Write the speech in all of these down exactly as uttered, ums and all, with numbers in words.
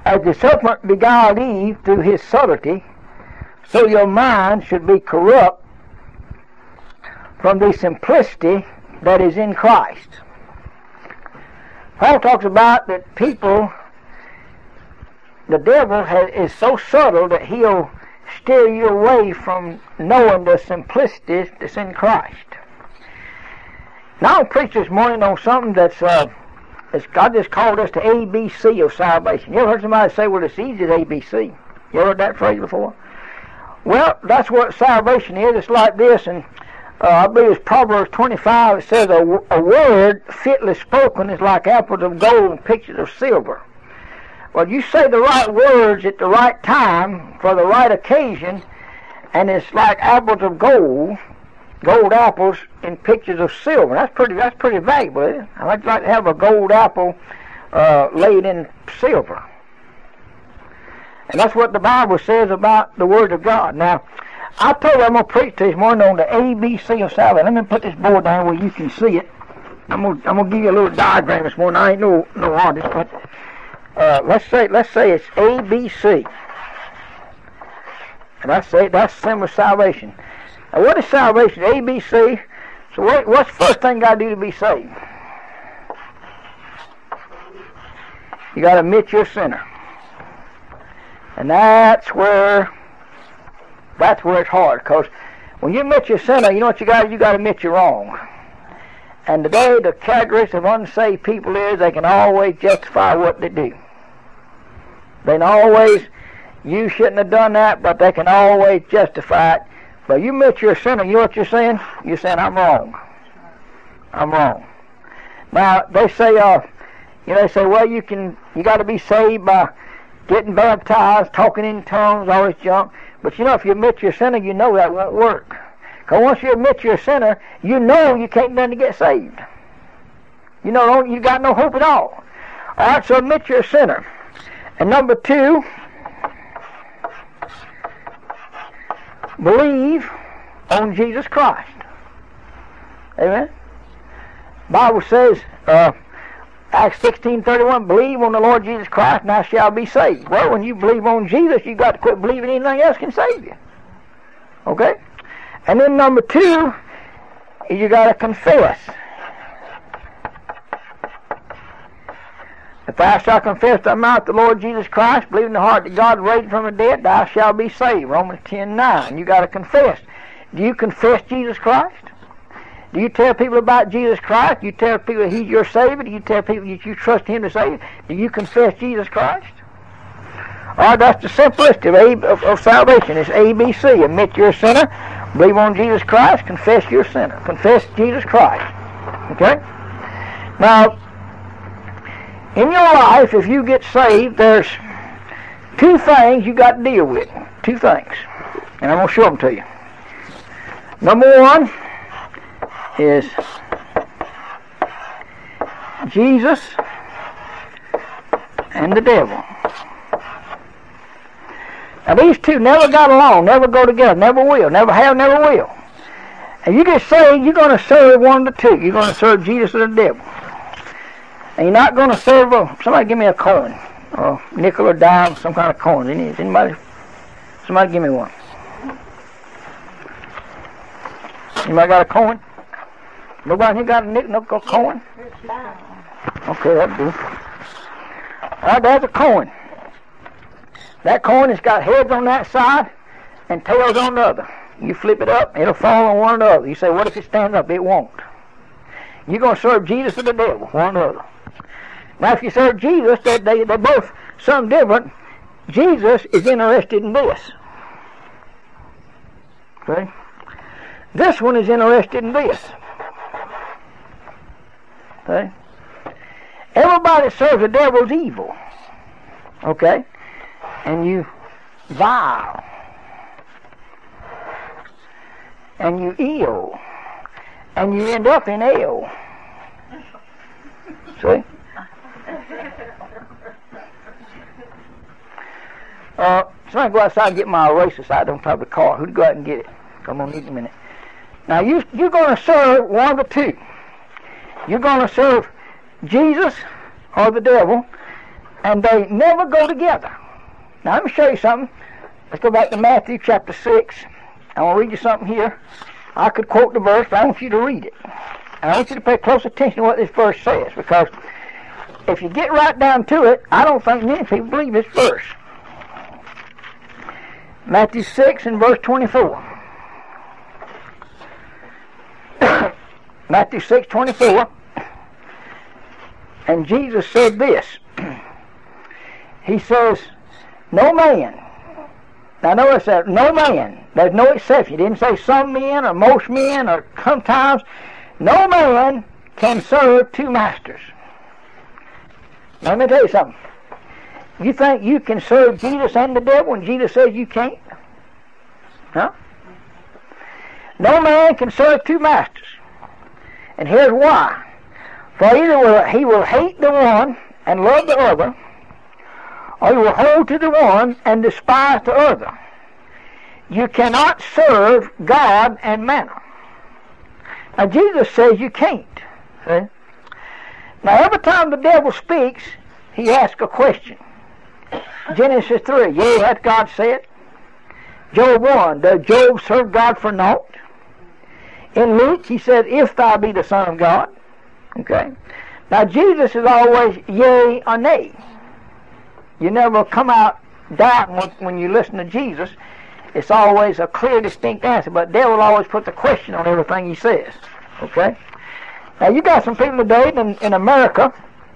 as the serpent beguiled Eve through his subtlety, so your mind should be corrupt from the simplicity that is in Christ. Paul talks about that people, the devil has, is so subtle that he'll steer you away from knowing the simplicity that's in Christ. Now I'll preach this morning on something that's, uh, that's God just called us to A B C of salvation. You ever heard somebody say, well, it's easy as A B C? You ever heard that phrase before? Well, that's what salvation is. It's like this, and uh, I believe it's Proverbs twenty-five. It says, a, a word fitly spoken is like apples of gold and pictures of silver. Well, you say the right words at the right time for the right occasion, and it's like apples of gold, gold apples in pictures of silver. That's pretty. That's pretty valuable, isn't it? I'd like to have a gold apple uh, laid in silver. And that's what the Bible says about the Word of God. Now, I told you I'm going to preach this morning on the A B C of salvation. Let me put this board down where you can see it. I'm going to, I'm going to give you a little diagram this morning. I ain't no no artist, but uh, let's say let's say it's A B C. And I say that's the symbol of salvation. Now, what is salvation? A B C. So what, what's the first thing you got to do to be saved? You got to admit you're a sinner. And that's where that's where it's hard, because when you admit you're a sinner, you know what you got? You got to admit you're wrong. And today, the characteristic of unsaved people is they can always justify what they do. They can always, you shouldn't have done that, but they can always justify it. But you admit you're a sinner, you know what you're saying? You're saying, I'm wrong. I'm wrong. Now, they say, uh, you know, they say, well, you can, you got to be saved by getting baptized, talking in tongues, all this junk. But you know, if you admit you're a sinner, you know that won't work. Because once you admit you're a sinner, you know you can't do nothing to get saved. You know, you got no hope at all. All right, so admit you're a sinner. And number two, believe on Jesus Christ. Amen? Bible says, uh, Acts sixteen thirty-one, believe on the Lord Jesus Christ and thou shalt be saved. Well, when you believe on Jesus, you've got to quit believing anything else can save you. Okay? And then number two, you got to confess. If thou shalt confess with thy mouth the Lord Jesus Christ, believe in the heart that God raised from the dead, thou shalt be saved. Romans ten nine. You got to confess. Do you confess Jesus Christ? Do you tell people about Jesus Christ? Do you tell people that He's your Savior? Do you tell people that you trust Him to save you? Do you confess Jesus Christ? All right, that's the simplicity of, a, of, of salvation. It's A B C. Admit you're a sinner. Believe on Jesus Christ. Confess you're a sinner. Confess Jesus Christ. Okay? Now, in your life, if you get saved, there's two things you got to deal with. Two things. And I'm going to show them to you. Number one is Jesus and the devil. Now these two never got along, never go together, never will, never have, never will. And you get saved, you're going to serve one of the two. You're going to serve Jesus or the devil. And you're not going to serve a, somebody give me a coin, or nickel or dime, some kind of coin. Anybody? Somebody give me one. Anybody got a coin? Nobody here got a nickel, no coin? Okay, that'll do. All right, there's a coin. That coin has got heads on that side and tails on the other. You flip it up, it'll fall on one or the other. You say, what if it stands up? It won't. You're going to serve Jesus or the devil, one or the other. Now, if you serve Jesus, they, they, they're both something different. Jesus is interested in this. Okay? This one is interested in this. Okay? Everybody that serves the devil is evil. Okay? And you vile. And you ill. And you end up in hell. See? Uh, somebody go outside and get my eraser so I don't have the car. Who'd go out and get it? Come on, need a minute. Now, you, you're going to serve one of the two. You're going to serve Jesus or the devil. and they never go together. Now let me show you something. Let's go back to Matthew chapter six. I want to read you something here. I could quote the verse, but I want you to read it. And I want you to pay close attention to what this verse says, because if you get right down to it, I don't think many people believe this verse. Matthew six and verse twenty-four. Matthew six, twenty-four. And Jesus said this. He says, no man. Now notice that, no man. There's no exception. He didn't say some men or most men or sometimes. No man can serve two masters. Now let me tell you something. You think you can serve Jesus and the devil when Jesus says you can't? Huh? No man can serve two masters. And here's why. For either will, he will hate the one and love the other, or he will hold to the one and despise the other. You cannot serve God and mammon. Now Jesus says you can't. See? Now every time the devil speaks, he asks a question. Genesis three, yea, hath God said? Job one, does Job serve God for naught? In Luke, he said, if thou be the Son of God. Okay. Now Jesus is always yea or nay. You never come out doubting when you listen to Jesus. It's always a clear, distinct answer. But the devil will always put the question on everything he says. Okay. Now you got some people today in, in America,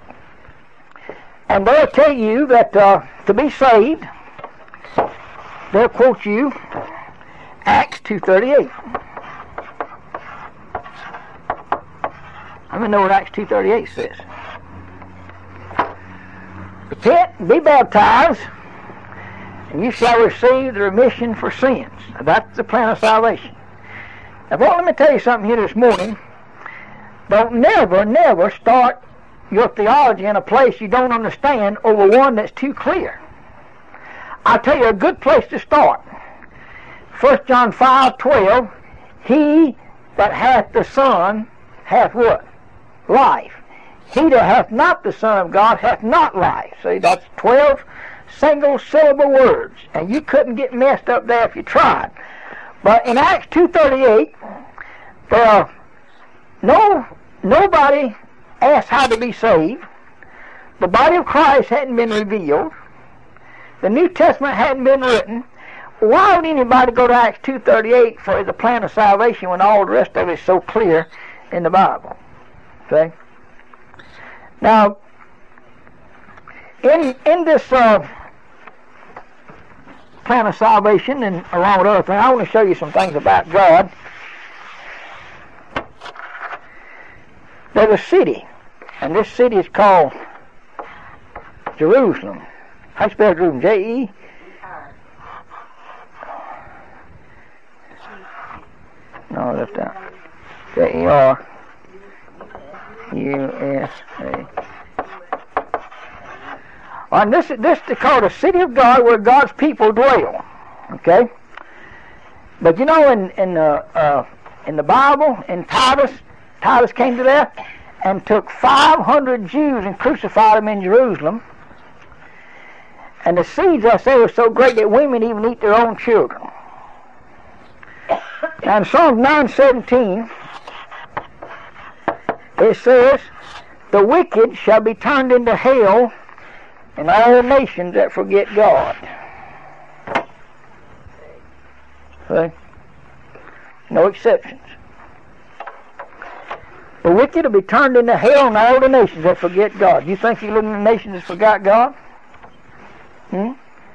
and they'll tell you that uh, to be saved, they'll quote you Acts two thirty-eight. Let me know what Acts two thirty-eight says. Repent, be baptized, and you shall receive the remission for sins. Now, that's the plan of salvation. Now, well, let me tell you something here this morning. Don't never, never start your theology in a place you don't understand over one that's too clear. I'll tell you a good place to start. First John five twelve, he that hath the Son hath what? Life. He that hath not the Son of God hath not life. See, that's twelve single syllable words, and you couldn't get messed up there if you tried. But in Acts two thirty-eight, there are no nobody asked how to be saved. The body of Christ hadn't been revealed. The New Testament hadn't been written. Why would anybody go to Acts two thirty-eight for the plan of salvation when all the rest of it is so clear in the Bible? See? Now, in in this uh, plan of salvation, and along with other things, I want to show you some things about God. There's a city, and this city is called Jerusalem. How do you spell Jerusalem? J E? No, left out. J E R U S A. And this, this is called the city of God, where God's people dwell. Okay? But you know, in in, uh, uh, in the Bible, in Titus, Titus came to there and took five hundred Jews and crucified them in Jerusalem. And the siege, I say, was so great that women even eat their own children. Now in Psalm nine seventeen, it says, the wicked shall be turned into hell, and all nations that forget God. See? No exceptions. The wicked will be turned into hell, and all the nations that forget God. You think you live in the nations that forgot God? Hmm?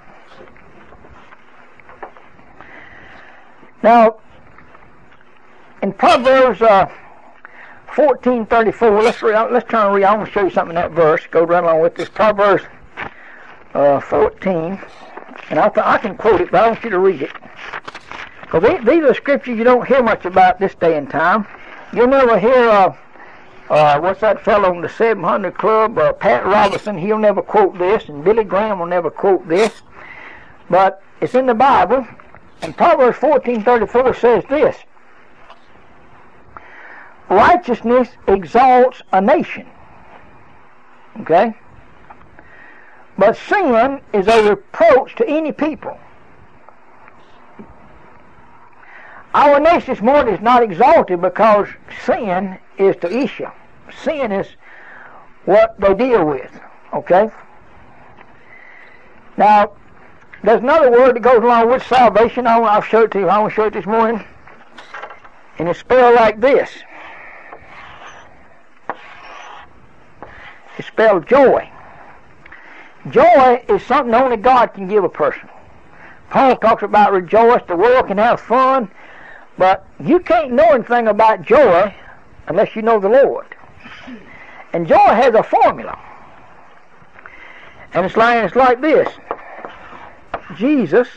Now, in Proverbs uh, fourteen thirty-four, let's re- let's turn and read. I want to show you something in that verse. Go right along with this. Proverbs uh, fourteen, and I th- I can quote it, but I want you to read it. Because these, these are scriptures you don't hear much about this day and time. You'll never hear uh, uh, what's that fellow in the seven hundred Club, uh, Pat Robertson. He'll never quote this, and Billy Graham will never quote this. But it's in the Bible, and Proverbs fourteen thirty-four says this: righteousness exalts a nation. Okay? But sin is a reproach to any people. Our nation this morning is not exalted because sin is the issue. Sin is what they deal with. Okay? Now, there's another word that goes along with salvation. I want, I'll show it to you. I want to show it this morning. And it's spelled like this. It's spelled joy. Joy is something only God can give a person. Paul talks about rejoice. The world can have fun. But you can't know anything about joy unless you know the Lord. And joy has a formula. And it's like, it's like this. Jesus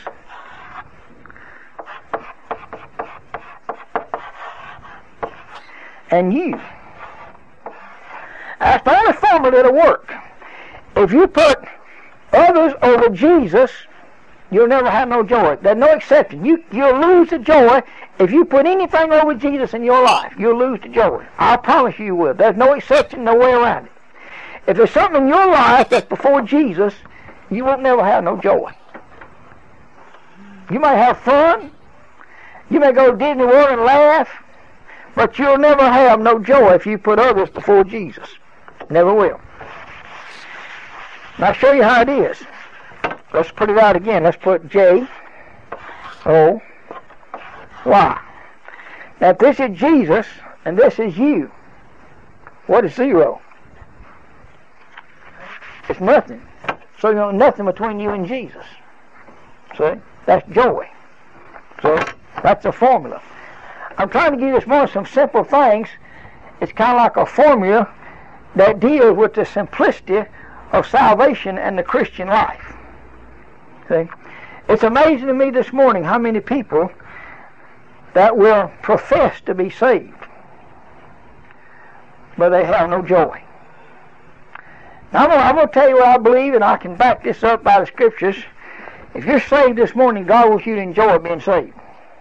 and you. That's the only formula that'll work. If you put others over Jesus, you'll never have no joy. There's no exception. You, you'll lose the joy if you put anything over Jesus in your life. You'll lose the joy. I promise you you will. There's no exception, no way around it. If there's something in your life that's before Jesus, you won't never have no joy. You may have fun. You may go to Disney World and laugh. But you'll never have no joy if you put others before Jesus. Never will. Now I'll show you how it is. Let's put it out again. Let's put J O Y. Now if this is Jesus and this is you, what is zero? It's nothing. So you know nothing between you and Jesus. See? That's joy. So that's a formula. I'm trying to give you this morning some simple things. It's kind of like a formula that deals with the simplicity of salvation and the Christian life. See? It's amazing to me this morning how many people that will profess to be saved, but they have no joy. Now, I'm gonna, I'm going to tell you what I believe, and I can back this up by the Scriptures. If you're saved this morning, God wants you to enjoy being saved.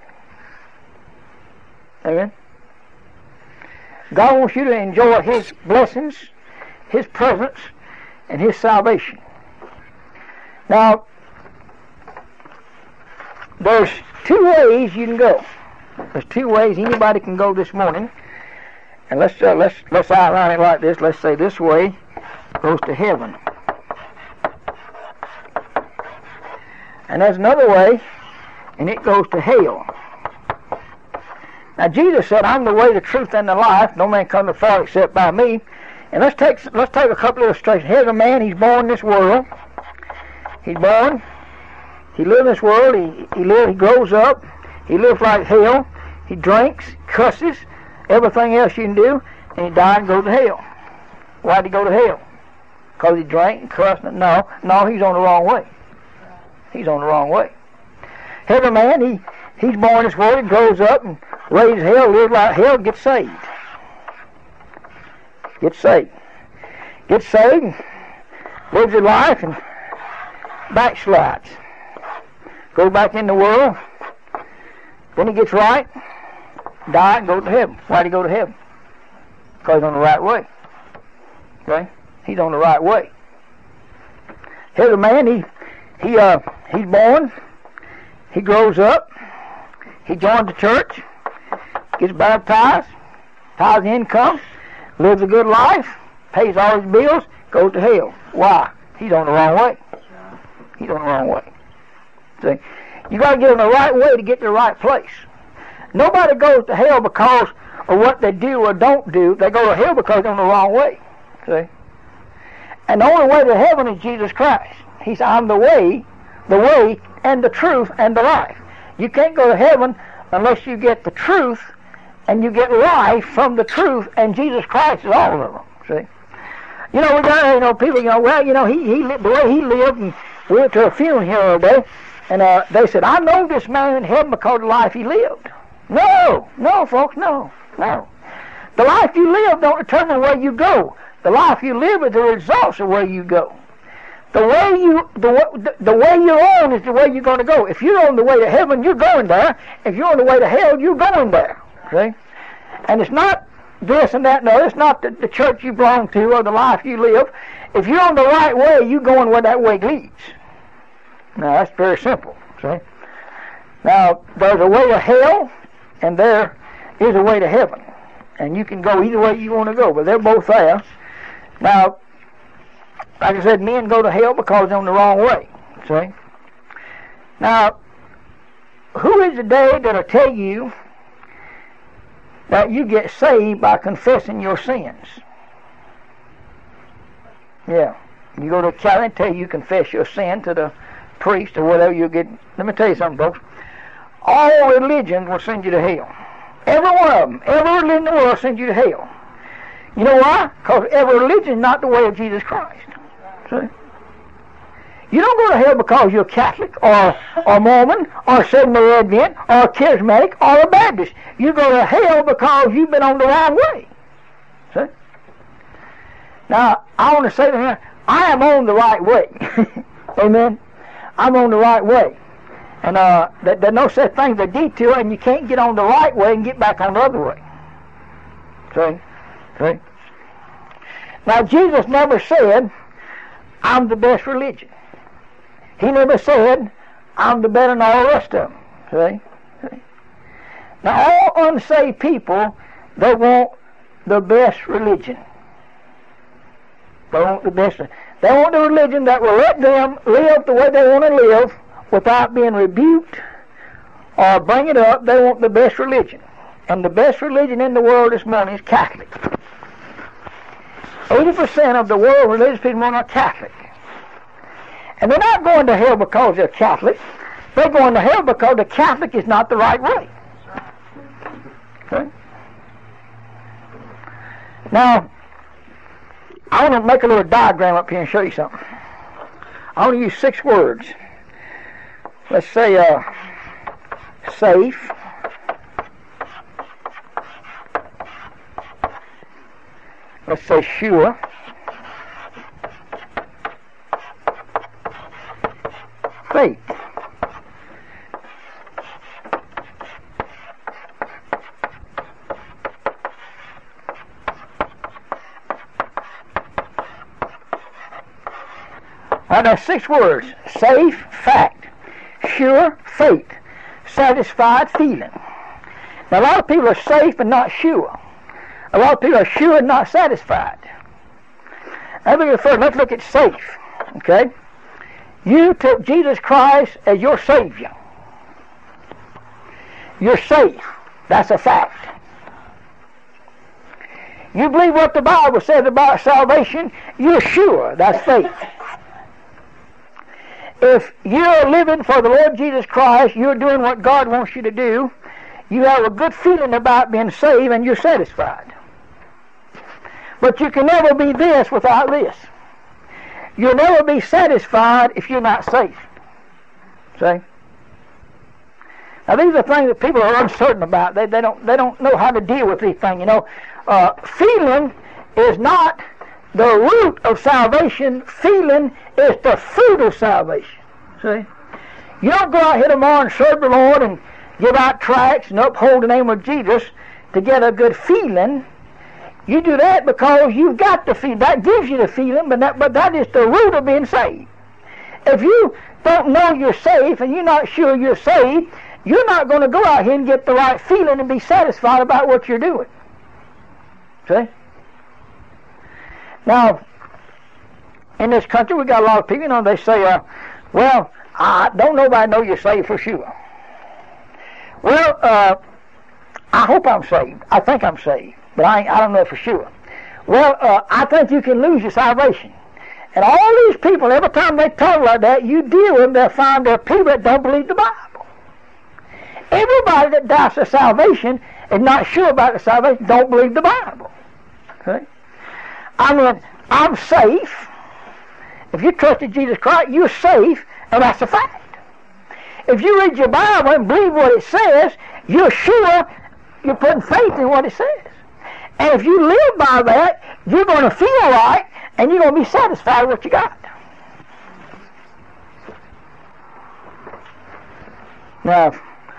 Amen? God wants you to enjoy His blessings, His presence, and His salvation. Now, there's two ways you can go. There's two ways anybody can go this morning. And let's uh, let's let's outline it like this. Let's say this way goes to heaven. And there's another way, and it goes to hell. Now Jesus said, "I'm the way, the truth, and the life. No man comes to the Father except by me." And let's take let's take a couple of illustrations. Here's a man. He's born in this world. He's born. He lives in this world. He he lives. He grows up. He lives like hell. He drinks, cusses, everything else you can do, and he dies and goes to hell. Why'd he go to hell? Because he drank and cussed? No, no, he's on the wrong way. He's on the wrong way. Here's a man. He he's born in this world. He grows up and raises hell, lives like hell, gets saved. Gets saved. Gets saved, lives his life, and backslides. Goes back in the world. Then he gets right, dies, and goes to heaven. Why'd he go to heaven? Because he's on the right way. Okay? He's on the right way. Here's a man, he he uh he's born, he grows up, he joins the church, gets baptized, tithes income, lives a good life, pays all his bills, goes to hell. Why? He's on the wrong way. He's on the wrong way. See? You got to get in the right way to get to the right place. Nobody goes to hell because of what they do or don't do. They go to hell because they're on the wrong way. See? And the only way to heaven is Jesus Christ. He said, "I'm the way, the way, and the truth, and the life." You can't go to heaven unless you get the truth, and you get life from the truth, and Jesus Christ is all of them. See? You know, we got, you know, people, you know, well, you know, he, he lived the way he lived, and we went to a funeral here the other day, and uh, they said, "I know this man in heaven because of the life he lived." No, no, folks, no, no. The life you live don't determine where you go. The life you live is the results of where you go. The way you, the, the way you're on is the way you're going to go. If you're on the way to heaven, you're going there. If you're on the way to hell, you're going there. See? And it's not this and that. No, it's not the, the church you belong to or the life you live. if you're on the right way, you're going where that way leads. Now, that's very simple, see? Now, there's a way to hell, and there is a way to heaven. And you can go either way you want to go, but they're both there. Now, like I said, men go to hell because they're on the wrong way, see? Now, who is the day that'll tell you that you get saved by confessing your sins? Yeah. You go to a church and tell you confess your sin to the priest or whatever you get. Let me tell you something, folks. All religions will send you to hell. Every one of them. Every religion in the world will send you to hell. You know why? Because every religion is not the way of Jesus Christ. See? You don't go to hell because you're Catholic or, or Mormon or Seventh-day Advent or Charismatic or a Baptist. You go to hell because you've been on the wrong way. See? Now, I want to say to him, I am on the right way. Amen? I'm on the right way. And uh, there, there's no such thing as a detour, and you can't get on the right way and get back on the other way. See? See? Now, Jesus never said, I'm the best religion. He never said, I'm the better than all the rest of them. See? See? Now, all unsaved people, they want the best religion. They want the best. They want the religion that will let them live the way they want to live without being rebuked or bring it up. They want the best religion. And the best religion in the world this morning is Catholic. eighty percent of the world religious people are not Catholic. And they're not going to hell because they're Catholic. They're going to hell because the Catholic is not the right way. Okay? Now, I want to make a little diagram up here and show you something. I want to use six words. Let's say uh, safe, let's say sure, faith. Now, there's six words: safe, fact; sure, faith; satisfied, feeling. Now, a lot of people are safe and not sure. A lot of people are sure and not satisfied. Now, look at first. Let's look at safe. Okay, you took Jesus Christ as your Savior. You're safe. That's a fact. You believe what the Bible says about salvation. You're sure. That's faith. If you're living for the Lord Jesus Christ, you're doing what God wants you to do, you have a good feeling about being saved and you're satisfied. But you can never be this without this. You'll never be satisfied if you're not safe. See? Now, these are things that people are uncertain about. They, they, don't, they don't know how to deal with these things. You know, uh, feeling is not the root of salvation. Feeling is the fruit of salvation. See? You don't go out here tomorrow and serve the Lord and give out tracts and uphold the name of Jesus to get a good feeling. You do that because you've got the feeling. That gives you the feeling, but that, but that is the root of being saved. If you don't know you're safe and you're not sure you're saved, you're not going to go out here and get the right feeling and be satisfied about what you're doing. See? Now, in this country, we got a lot of people, you know, they say, uh, well, I don't nobody know you're saved for sure. Well, uh, I hope I'm saved. I think I'm saved, but I, ain't, I don't know for sure. Well, uh, I think you can lose your salvation. And all these people, every time they talk like that, you deal with them, they'll find there are people that don't believe the Bible. Everybody that doubts their salvation and not sure about the salvation don't believe the Bible. Okay? I mean, I'm safe. If you trusted Jesus Christ, you're safe, and that's a fact. If you read your Bible and believe what it says, you're sure you're putting faith in what it says. And if you live by that, you're going to feel right, and you're going to be satisfied with what you got. Now,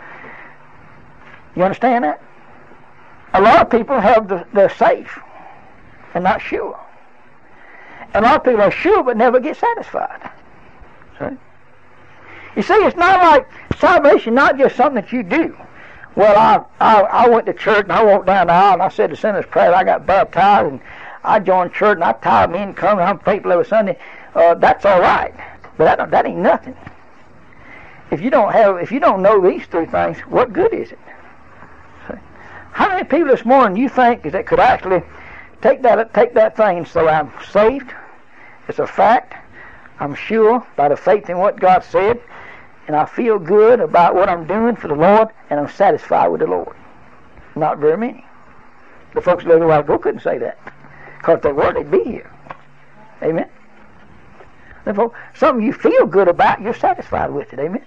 you understand that? A lot of people have the, they're safe and not sure. And a lot of people are sure but never get satisfied. See? You see, it's not like salvation, not just something that you do. Well, I, I I went to church and I walked down the aisle and I said the sinner's prayer. I got baptized and I joined church and I tithe my income and I'm faithful every Sunday. Uh, that's all right, but that that ain't nothing. If you don't have, if you don't know these three things, what good is it? See? How many people this morning you think that could actually take that take that thing and say, I'm saved? It's a fact. I'm sure by the faith in what God said, and I feel good about what I'm doing for the Lord, and I'm satisfied with the Lord. Not very many. The folks a little while ago couldn't say that, because if they were, they'd be here. Amen. Therefore, something you feel good about, you're satisfied with it. Amen.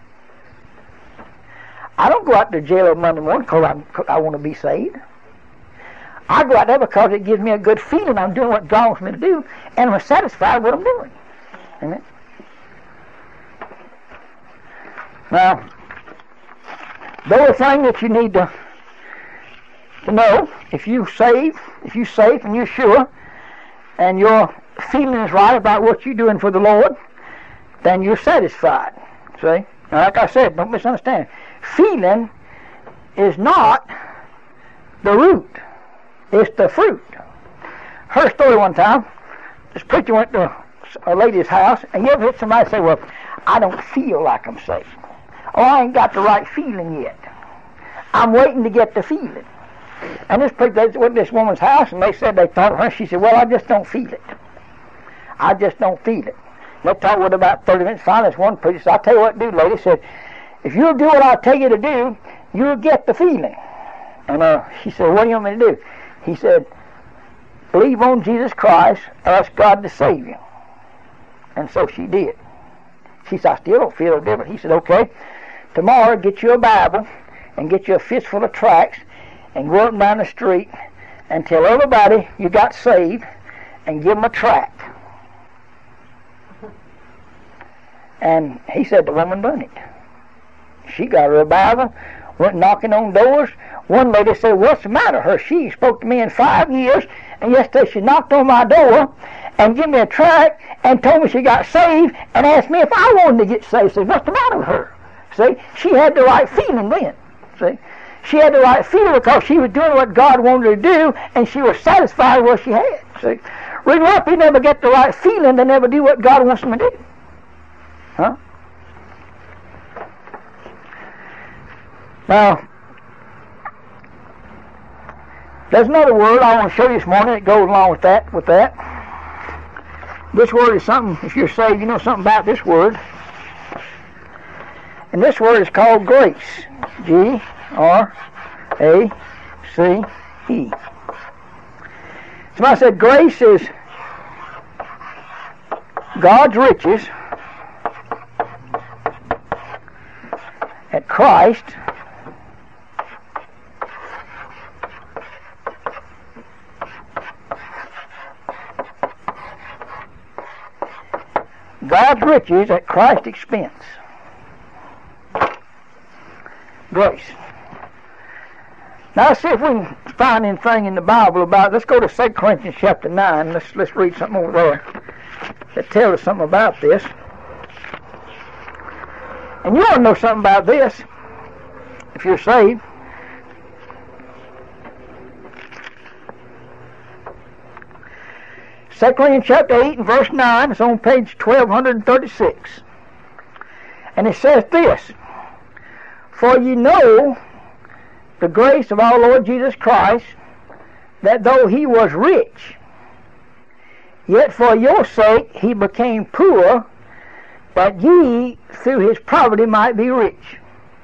I don't go out to jail on Monday morning because I want to be saved. I go out there because it gives me a good feeling I'm doing what God wants me to do, and I'm satisfied with what I'm doing. Amen. Now, the other thing that you need to, to know, if you save, if you're safe and you're sure, and your feeling is right about what you're doing for the Lord, then you're satisfied. See? Now, like I said, don't misunderstand. Feeling is not the root. It's the fruit. Heard a story one time. This preacher went to a lady's house, and you ever heard somebody say, well, I don't feel like I'm saved. Oh, I ain't got the right feeling yet. I'm waiting to get the feeling. And this preacher went to this woman's house, and they said they thought of her. She said, well, I just don't feel it. I just don't feel it. They talked with about thirty minutes. Finally, this one preacher said, I'll tell you what to do, lady. Said, if you'll do what I tell you to do, you'll get the feeling. And uh, she said, what do you want me to do? He said, believe on Jesus Christ, ask God to save you. And so she did. She said, I still don't feel no different. He said, okay, tomorrow get you a Bible and get you a fistful of tracts and go up and down the street and tell everybody you got saved and give them a tract. And he said the woman done it. She got her a Bible, went knocking on doors. One lady said, what's the matter with her? She spoke to me in five years, and yesterday she knocked on my door and gave me a tract and told me she got saved and asked me if I wanted to get saved. I said, what's the matter with her? See, she had the right feeling then. See, she had the right feeling because she was doing what God wanted her to do, and she was satisfied with what she had. See, reason why people never get the right feeling, they never do what God wants them to do. Huh? Now, there's another word I want to show you this morning that goes along with that. With that, this word is something. If you're saved, you know something about this word. And this word is called grace. G R A C E. Somebody said grace is God's riches at Christ God's riches at Christ's expense. Grace. Now let's see if we can find anything in the Bible about it. Let's go to Second Corinthians chapter nine. Let's let's read something over there that tells us something about this. And you ought to know something about this if you're saved. Second Corinthians chapter eight and verse nine. It's on page twelve thirty-six. And it says this, for ye know the grace of our Lord Jesus Christ, that though he was rich, yet for your sake he became poor, that ye through his poverty might be rich.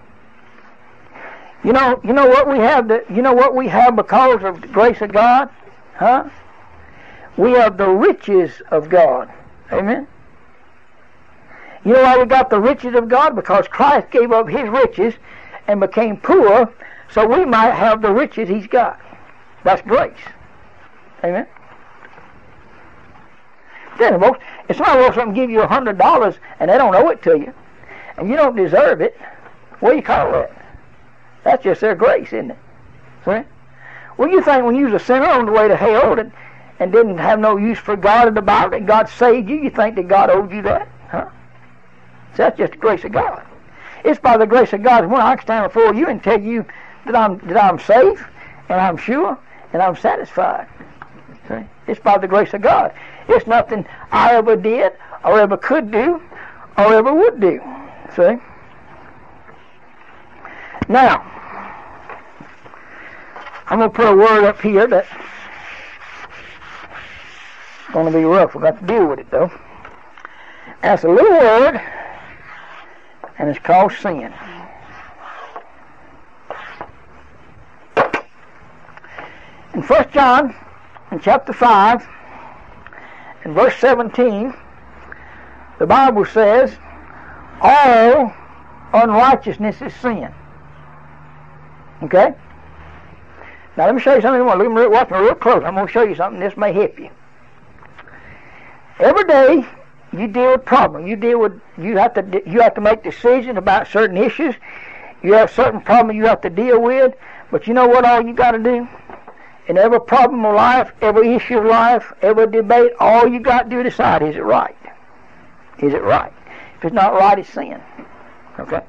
You know, you know what we have. To, you know what we have because of the grace of God, huh? We have the riches of God. Amen. You know why we got the riches of God? Because Christ gave up his riches and became poor, so we might have the riches he's got. That's grace. Amen. Then, folks, if somebody wants something to give you a hundred dollars and they don't owe it to you, and you don't deserve it, what do you call that? That's just their grace, isn't it? See? Well, you think when you was a sinner on the way to hell that and didn't have no use for God in the Bible, that God saved you, you think that God owed you that? Huh? So that's just the grace of God. It's by the grace of God when I can stand before you and tell you that I'm that I'm safe, and I'm sure, and I'm satisfied. See? It's by the grace of God. It's nothing I ever did, or ever could do, or ever would do. See? Now, I'm going to put a word up here that's going to be rough. We've got to deal with it, though. That's a little word, and it's called sin. In First John, in chapter five, in verse seventeen, the Bible says, all unrighteousness is sin. Okay? Now let me show you something. Look at me, watch me real close. I'm going to show you something. This may help you. Every day you deal with problems. You deal with. You have to. You have to make decisions about certain issues. You have certain problems you have to deal with. But you know what? All you got to do in every problem of life, every issue of life, every debate, all you got to do is decide: is it right? Is it right? If it's not right, it's sin. Okay.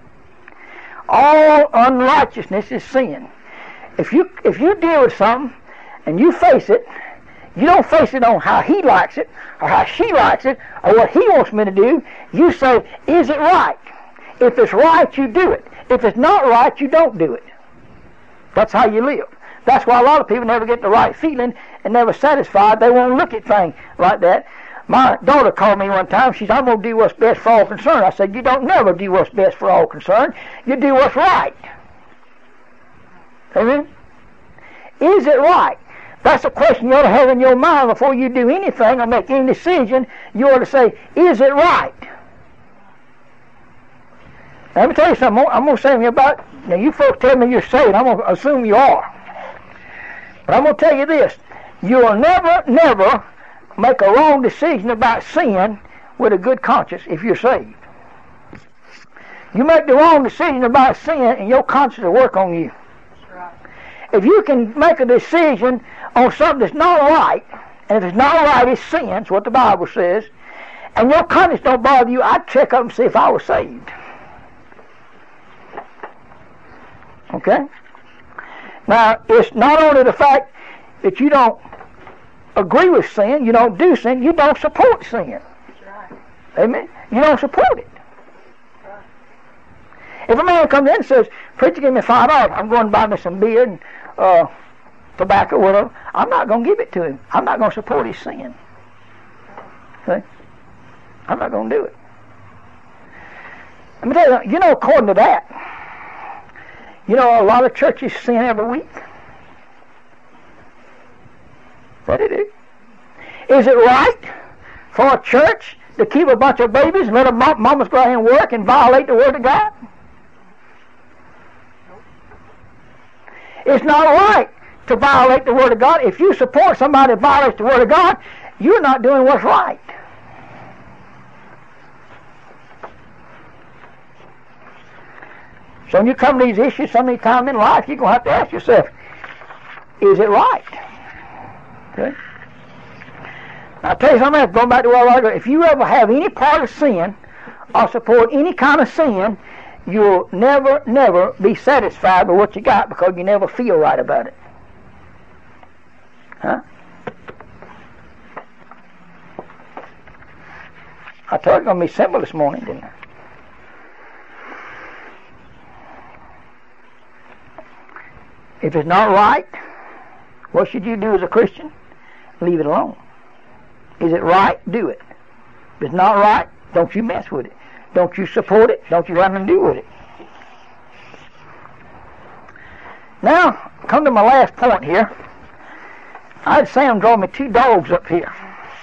All unrighteousness is sin. If you if you deal with something and you face it, you don't face it on how he likes it or how she likes it or what he wants me to do. You say, is it right? If it's right, you do it. If it's not right, you don't do it. That's how you live. That's why a lot of people never get the right feeling and never satisfied. They won't look at things like that. My daughter called me one time. She said, I'm going to do what's best for all concerned. I said, you don't never do what's best for all concerned. You do what's right. Amen? Is it right? That's a question you ought to have in your mind before you do anything or make any decision. You ought to say, is it right? Now, let me tell you something. I'm going to say to you about, now you folks tell me you're saved. I'm going to assume you are. But I'm going to tell you this. You will never, never make a wrong decision about sin with a good conscience if you're saved. You make the wrong decision about sin and your conscience will work on you. If you can make a decision on something that's not right, and if it's not right, it's sin, it's what the Bible says, and your conscience don't bother you, I'd check up and see if I was saved. Okay? Now, it's not only the fact that you don't agree with sin, you don't do sin, you don't support sin. Amen? You don't support it. If a man comes in and says, preacher, give me five dollars, I'm going to buy me some beer and uh, tobacco, whatever, I'm not going to give it to him. I'm not going to support his sin. See? I'm not going to do it. Let me tell you, you know, according to that, you know, a lot of churches sin every week. What do they do? Is it right for a church to keep a bunch of babies and let a mom, mamas go out and work and violate the Word of God? It's not right to violate the Word of God. If you support somebody that violates the Word of God, you're not doing what's right. So when you come to these issues so many times in life, you're going to have to ask yourself, is it right? Okay? Now, I'll tell you something else, going back to what I was ago. If you ever have any part of sin or support any kind of sin, you'll never, never be satisfied with what you got because you never feel right about it. Huh? I told you it's going to be simple this morning, didn't I? If it's not right, what should you do as a Christian? Leave it alone. Is it right? Do it. If it's not right, don't you mess with it. Don't you support it. Don't you run and do with it. Now, come to my last point here. I had Sam draw me two dogs up here.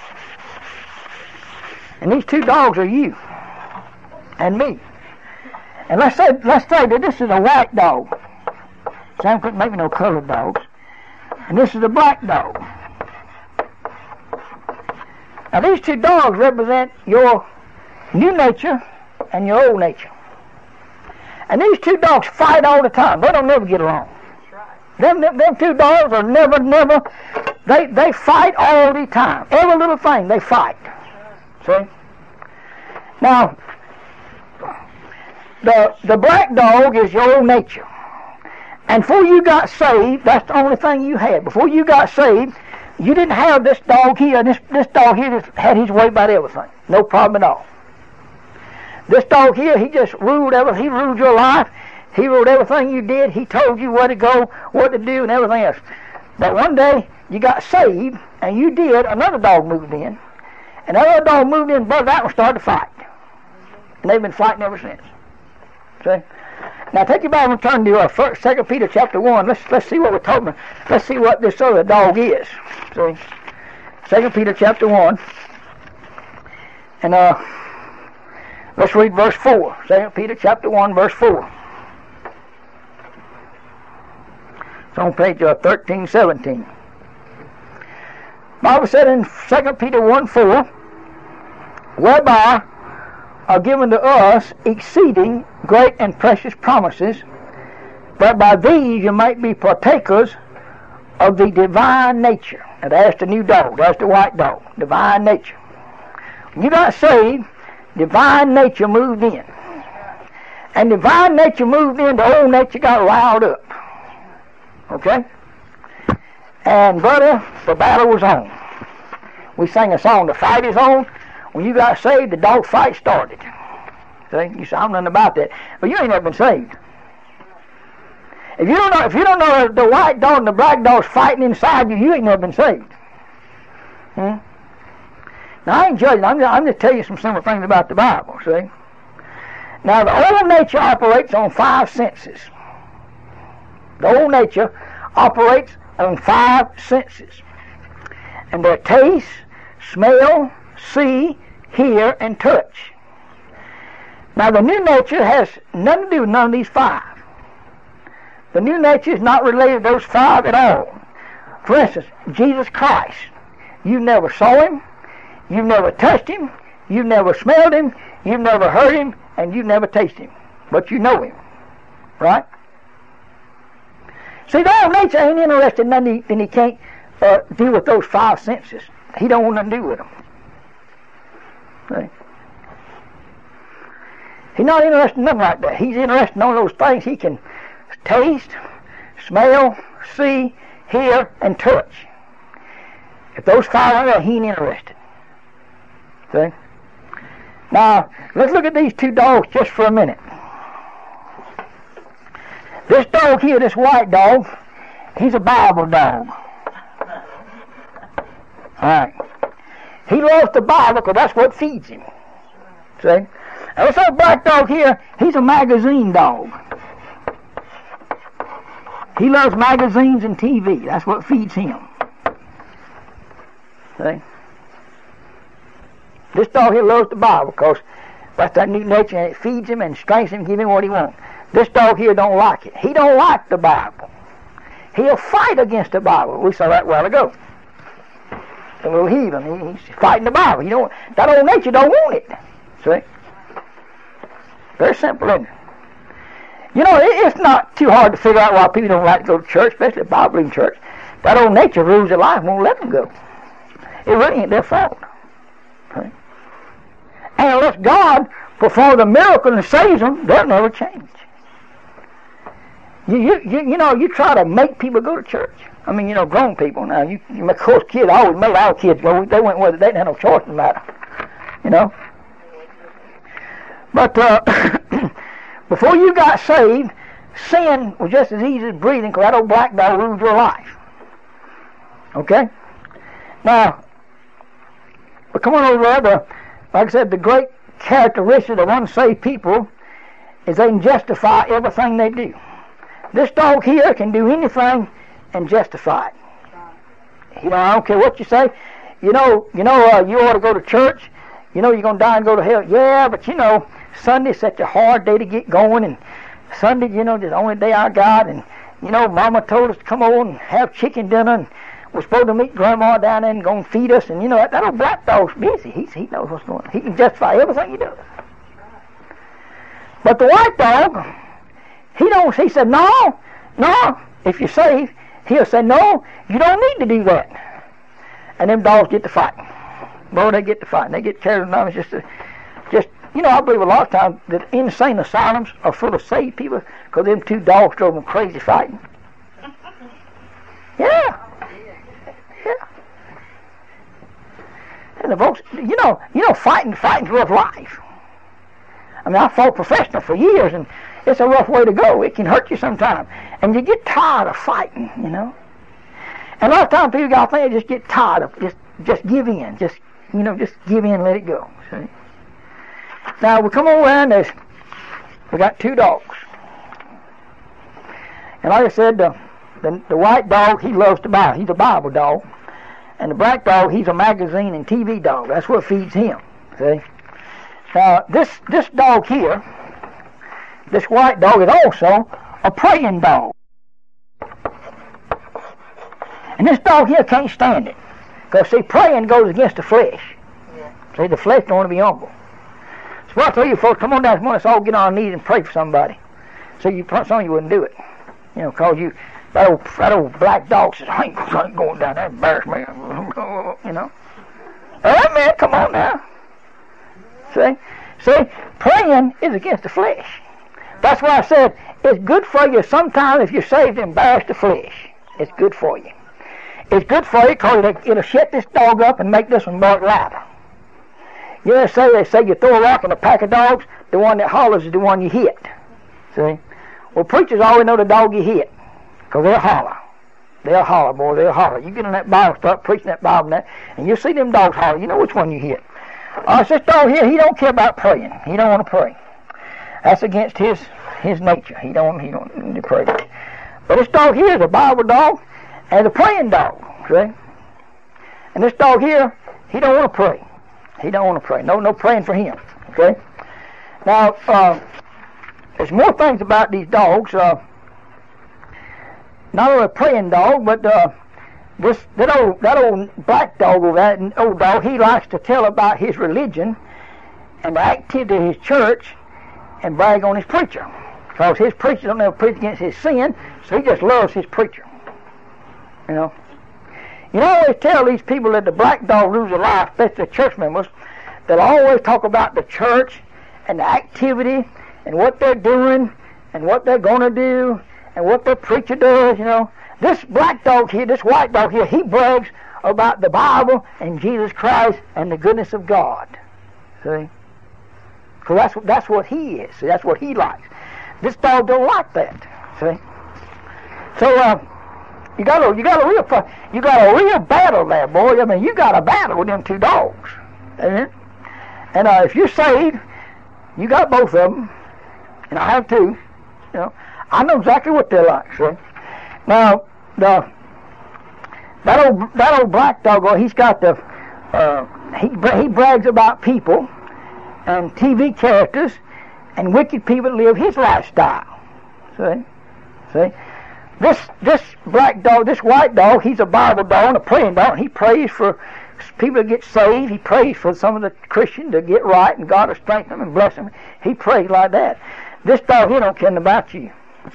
And these two dogs are you and me. And let's say, let's say that this is a white dog. Sam couldn't make me no colored dogs. And this is a black dog. Now these two dogs represent your new nature and your old nature. And these two dogs fight all the time. They don't never get along. Them, them, them two dogs are never, never, they, they fight all the time. Every little thing, they fight. See? Now, the, the black dog is your old nature. And before you got saved, that's the only thing you had. Before you got saved, you didn't have this dog here. This, this dog here just had his way about everything. No problem at all. This dog here, he just ruled everything. He ruled your life. He ruled everything you did. He told you where to go, what to do, and everything else. But one day, you got saved, and you did, another dog moved in. And another dog moved in, brother, that one started to fight. And they've been fighting ever since. See? Now take your Bible and turn to uh, first, Second Peter chapter one. Let's let's see what we're talking about. Let's see what this other dog is. See? Second Peter chapter one. And uh, let's read verse four. Second Peter chapter one, verse four. It's on page uh, thirteen seventeen. Bible said in Second Peter one four, whereby are given to us exceeding great and precious promises, that by these you might be partakers of the divine nature. And that's the new dog, that's the white dog, divine nature. When you got saved, divine nature moved in. And divine nature moved in, the old nature got riled up. Okay? And brother, the battle was on. We sang a song, the fight is on. When you got saved, the dog fight started. See, you say, I'm nothing about that. But you ain't never been saved. If you don't know, if you don't know the white dog and the black dog's fighting inside you, you ain't never been saved. Hmm? Now I ain't judging. I'm just, I'm just telling you some simple things about the Bible. See. Now the old nature operates on five senses. The old nature operates on five senses, and they're taste, smell, see, hear, and touch. Now the new nature has nothing to do with none of these five. The new nature is not related to those five at all. For instance, Jesus Christ. You never saw him, you've never touched him, you've never smelled him, you've never heard him, and you've never tasted him. But you know him. Right? See, the old nature ain't interested in nothing, and he can't uh, deal with those five senses. He don't want nothing to do with them. See? He's not interested in nothing like that. He's interested in all those things he can taste, smell, see, hear, and touch. If those five are there, he ain't interested. See? Now, let's look at these two dogs just for a minute. This dog here, this white dog, he's a Bible dog. Alright. He loves the Bible because that's what feeds him. See? And this old black dog here, he's a magazine dog. He loves magazines and T V. That's what feeds him. See? This dog here loves the Bible because that's that new nature, and it feeds him and strengthens him, gives him what he wants. This dog here don't like it. He don't like the Bible. He'll fight against the Bible. We saw that a while ago. The little heathen, he's fighting the Bible. You know, that old nature don't want it. See? Very simple, isn't it? You know, it's not too hard to figure out why people don't like to go to church, especially Bible-believing church. That old nature rules their life and won't let them go. It really ain't their fault. Okay? And unless God performs a miracle and saves them, they'll never change. You, you, you, you know, you try to make people go to church. I mean, you know, grown people now. You, you of course, kids, I always made our kids go. They went where they didn't have no choice in the matter. You know? But uh, before you got saved, sin was just as easy as breathing because that old black dog ruled your life. Okay? Now, but come on over there. The, like I said, the great characteristic of unsaved people is they can justify everything they do. This dog here can do anything and justify it. You know, I don't care what you say. You know, you know, uh, you ought to go to church. You know, you're going to die and go to hell. Yeah, but you know, Sunday's such a hard day to get going, and Sunday, you know, is the only day I got, and you know, Mama told us to come over and have chicken dinner, and we're supposed to meet Grandma down there and go and feed us, and you know, that, that old black dog's busy. He's, he knows what's going on. He can justify everything he does. But the white dog, he don't. He said, no, no, if you're saved, he'll say, no, you don't need to do that. And them dogs get to fighting. Boy, they get to fighting. They get carried around. It's just, a, just, you know, I believe a lot of times that insane asylums are full of saved people because them two dogs drove them crazy fighting. Yeah. Yeah. And the folks, you know, you know, fighting, fighting's rough life. I mean, I fought professional for years, and it's a rough way to go. It can hurt you sometimes. And you get tired of fighting, you know. And a lot of times people got things, just get tired of just just give in. Just, you know, just give in and let it go. See? Now, we come over and there's, we got two dogs. And like I said, the, the, the white dog, he loves the Bible. He's a Bible dog. And the black dog, he's a magazine and T V dog. That's what feeds him. See? Now, this, this dog here, this white dog is also a praying dog. And this dog here can't stand it. Because, see, praying goes against the flesh. Yeah. See, the flesh don't want to be humble. So I tell you folks, come on down this morning, let's all get on our knees and pray for somebody. So you, some of you wouldn't do it. You know, because you, that old, that old black dog says, I ain't, I ain't going down there, embarrass me. You know. All right, man, come on now. See? See, praying is against the flesh. That's why I said it's good for you sometimes if you're saved to embarrass the flesh. It's good for you. It's good for you because it'll, it'll shut this dog up and make this one bark louder. You know, say they say you throw a rock in a pack of dogs, the one that hollers is the one you hit. See? Well, preachers always know the dog you hit because they'll holler. They'll holler, boy, they'll holler. You get in that Bible, start preaching that Bible and that, and you see them dogs holler. You know which one you hit. Uh, this dog here, he don't care about praying. He don't want to pray. That's against his his nature. He don't he don't need to pray. But this dog here is a Bible dog and a praying dog. See? And this dog here, he don't want to pray. He don't want to pray. No, no praying for him. Okay. Now, uh, there's more things about these dogs. Uh, not only a praying dog, but uh, this that old that old black dog over that old dog, he likes to tell about his religion and the activity of his church and brag on his preacher. Because his preacher don't ever preach against his sin, so he just loves his preacher. You know. You know, I always tell these people that the black dog rules their life, especially the church members, they'll always talk about the church and the activity and what they're doing and what they're going to do and what their preacher does, you know. This black dog here, this white dog here, he brags about the Bible and Jesus Christ and the goodness of God. See? Because that's, that's what he is. See? That's what he likes. This dog don't like that. See? So, uh, you got a, you got a real, you got a real battle there, boy. I mean, you got a battle with them two dogs. Amen? And uh, if you're saved, you got both of them. And I have two. You know, I know exactly what they're like. See? Now, the that old that old black dog, well, he's got the uh, he he brags about people and T V characters and wicked people that live his lifestyle. See, see, this this black dog, this white dog, he's a Bible dog and a praying dog. He prays for people to get saved. He prays for some of the Christians to get right and God to strengthen them and bless them. He prays like that. This dog, he don't care about you.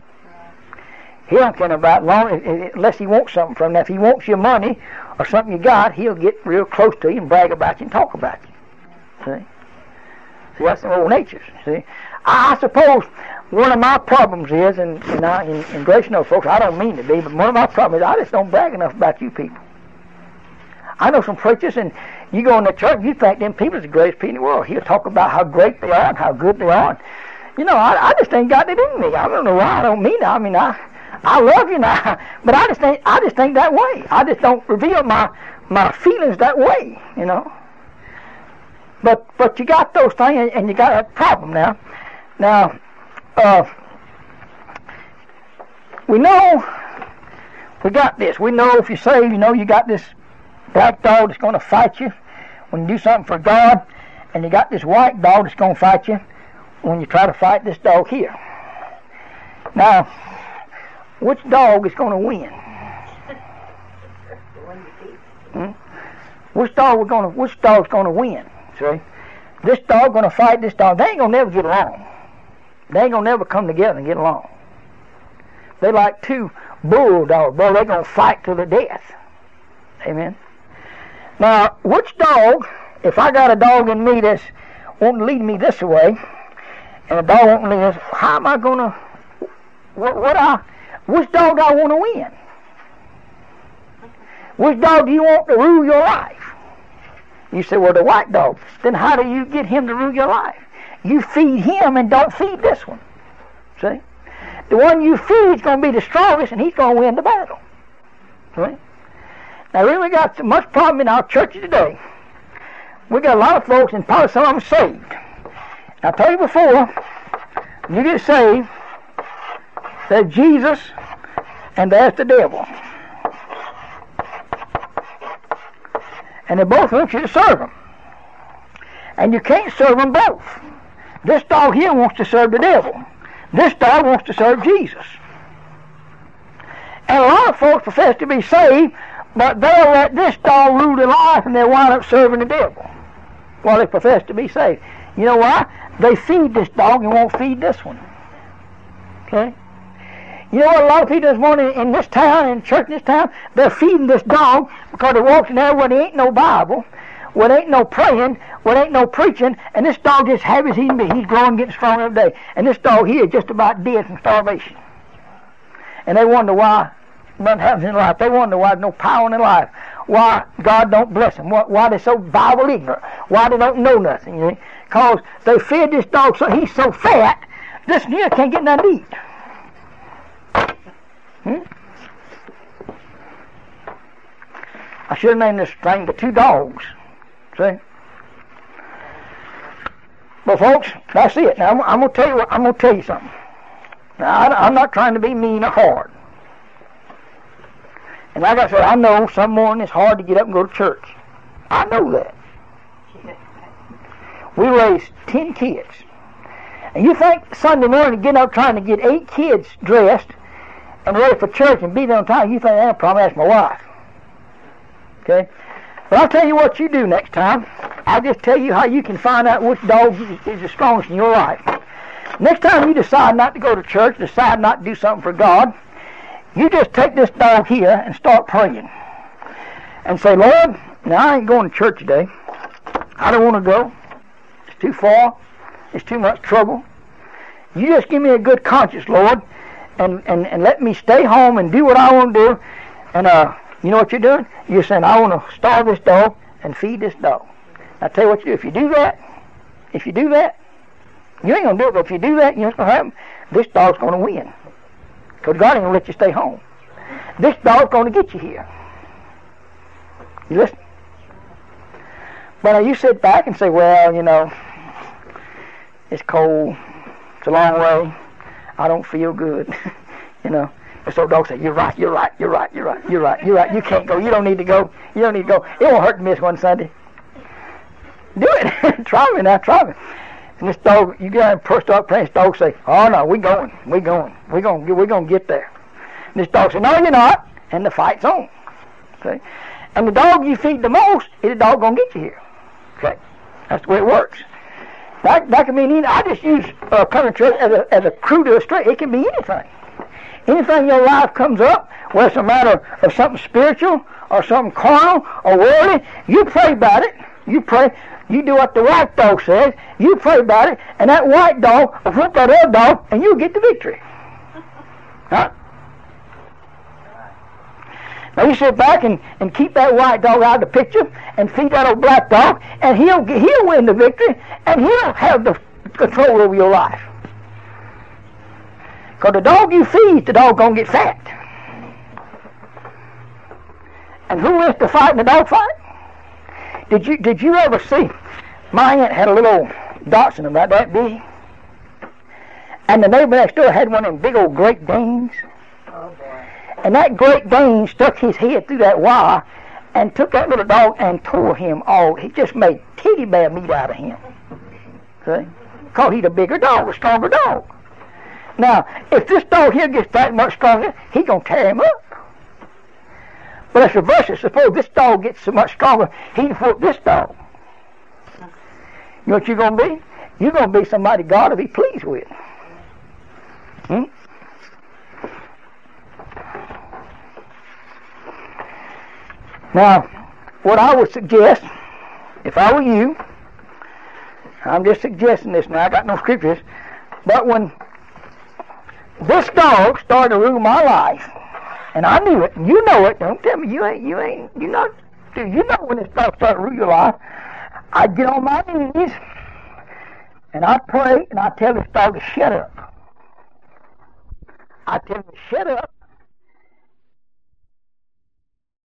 He don't care about long unless he wants something from you. If he wants your money or something you got, he'll get real close to you and brag about you and talk about you. See? See, that's the old natures. See? I suppose one of my problems is, and, and, I, and, and Grace knows, folks, I don't mean to be, but one of my problems is I just don't brag enough about you people. I know some preachers, and you go in the church, you think them people are the greatest people in the world. He'll talk about how great they are and how good they are. And, you know, I, I just ain't got it in me. I don't know why I don't mean it. I mean, I... I love you now, but I just think I just think that way. I just don't reveal my my feelings that way, you know. But but you got those things, and you got a problem now. Now, uh, we know we got this. We know if you're saved, you know you got this black dog that's going to fight you when you do something for God, and you got this white dog that's going to fight you when you try to fight this dog here. Now, which dog is going to win? Hmm? Which dog we're going to? Which dog's going to win? See, this dog going to fight this dog. They ain't going to never get along. They ain't going to never come together and get along. They like two bulldogs. Boy, they're going to fight to the death. Amen. Now, which dog, if I got a dog in me that's wanting to lead me this way, and a dog wanting to lead us, how am I going to, what, what I, which dog do I want to win? Which dog do you want to rule your life? You say, well, the white dog. Then how do you get him to rule your life? You feed him and don't feed this one. See? The one you feed is going to be the strongest, and he's going to win the battle. See? Now, we got so much problem in our churches today. We got a lot of folks, and probably some of them saved. I told you before, when you get saved, there's Jesus, and there's the devil. And they both want you to serve them. And you can't serve them both. This dog here wants to serve the devil. This dog wants to serve Jesus. And a lot of folks profess to be saved, but they'll let this dog rule their life and they'll wind up serving the devil while they profess to be saved. You know why? They feed this dog and won't feed this one. Okay? You know what a lot of people this morning in this town, in church in this town, they're feeding this dog because they walk in there where there ain't no Bible, where there ain't no praying, where there ain't no preaching, and this dog just happy as he can be. He's growing, getting strong every day. And this dog here is just about dead from starvation. And they wonder why nothing happens in life. They wonder why there's no power in their life. Why God don't bless them. Why, why they're so Bible ignorant. Why they don't know nothing. Because they fed this dog so he's so fat, this here can't get nothing to eat. Hmm? I should have named this thing the two dogs. See? But folks, that's it. Now I'm, I'm gonna tell you what, I'm gonna tell you something. Now I, I'm not trying to be mean or hard. And like I said, I know some morning it's hard to get up and go to church. I know that. We raised ten kids. And you think Sunday morning getting up trying to get eight kids dressed and ready for church and be there on time, you think, I'll probably ask my wife. Okay? But I'll tell you what you do next time. I'll just tell you how you can find out which dog is the strongest in your life. Next time you decide not to go to church, decide not to do something for God, you just take this dog here and start praying. And say, Lord, now I ain't going to church today. I don't want to go. It's too far. It's too much trouble. You just give me a good conscience, Lord, and, and, and let me stay home and do what I want to do. And uh, you know what you're doing? You're saying, I want to starve this dog and feed this dog. I'll tell you what you do. If you do that, if you do that, you ain't going to do it, but if you do that, you know what's going to happen? This dog's going to win. Because God ain't going to let you stay home. This dog's going to get you here. You listen? But now you sit back and say, well, you know, it's cold. It's a long way. I don't feel good. You know. And so dog say, you're right, you're right, you're right, you're right, you're right, you're right. You can't go. You don't need to go. You don't need to go. It won't hurt to miss one Sunday. Do it. Try me now. Try me. And this dog, you get out and start praying. This dog say, oh no, we going, we going, we going, we going to get there. And this dog say, no, you're not. And the fight's on. Okay. And the dog you feed the most is the dog going to get you here. Okay. That's the way it works. That, that can mean anything. I just use uh, country church as a, as a crew to illustrate. It can be anything. Anything in your life comes up, whether it's a matter of something spiritual or something carnal or worldly, you pray about it. You pray. You do what the white dog says. You pray about it, and that white dog will whoop that other dog, and you get the victory. Huh? Now you sit back and, and keep that white dog out of the picture and feed that old black dog, and he'll he'll win the victory, and he'll have the control over your life. Because the dog you feed, the dog gonna get fat. And who wins the fight in the dog fight? Did you did you ever see? My aunt had a little Dachshund about that big, and the neighbor next door had one of them big old Great Danes. Oh boy! And that Great Dane stuck his head through that wire and took that little dog and tore him all. He just made teddy bear meat out of him. See? Because he's a bigger dog, a stronger dog. Now, if this dog here gets that much stronger, he's gonna tear him up. But it's reverse it. Suppose this dog gets so much stronger, he can whoop this dog. You know what you're going to be? You're going to be somebody God will be pleased with. Hmm? Now, what I would suggest, if I were you, I'm just suggesting this now, I got no scriptures, but when this dog started to rule my life, and I knew it, and you know it, don't tell me you ain't, you ain't, you not, you know when this dog started to rule your life, I'd get on my knees, and I'd pray, and I'd tell this dog to shut up. I'd tell him to shut up,